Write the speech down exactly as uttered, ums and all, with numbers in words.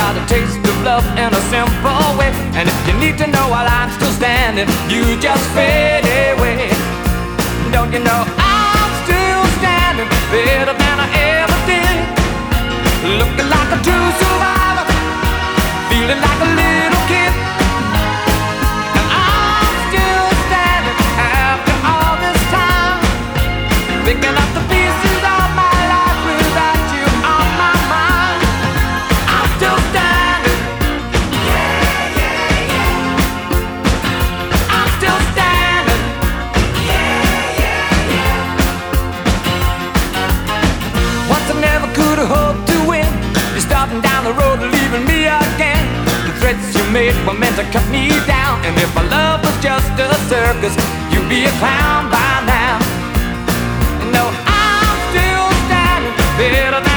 about a taste of love in a simple way. And if you need to know while I'm still standing, you just fade away. Don't you know I'm still standing better than I ever did, looking like a true survivor, feeling like a little kid. And I'm still standing after all this time, picking up the pieces of my life without you on my mind. I'm still standing. Yeah, yeah, yeah. I'm still standing. Yeah, yeah, yeah. Once I never could have hoped to win. You're starting down the road and leaving me again. The threats you made were meant to cut me down. And if my love was just a circus, you'd be a clown by now. No, I'm still standing better than